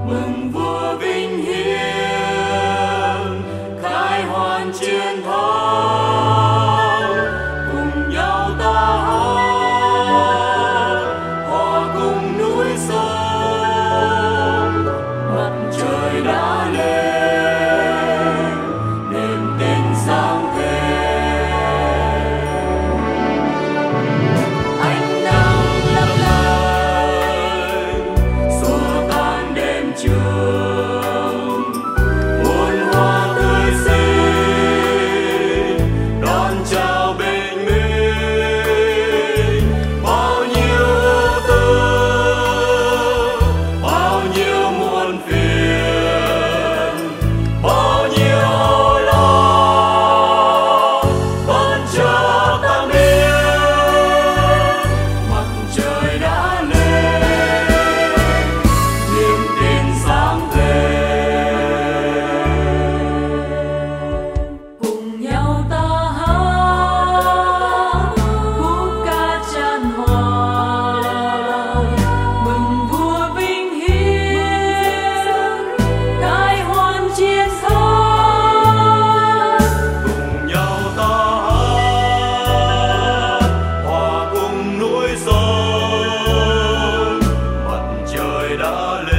mừng vua vinh hiển khai hoan chiến thắng, cùng nhau ta hát hòa cùng núi sông. Mặt trời đã lên niềm tin sáng thêm, ánh nắng lấp lánh xua tan đêm trường, muôn hoa tươi xinh đón chào bình minh. Bao nhiêu ưu tư, bao nhiêu muôn phiền, bao nhiêu âu lo vẫn chờ ta biết. Mặt trời đã lên niềm tin sáng thêm, cùng nhau ta hát khúc ca chan hòa, mừng vua vinh hiển khai hoan chiến thắng. Cùng nhau ta hát hòa cùng núi sông. Mặt trời đã lên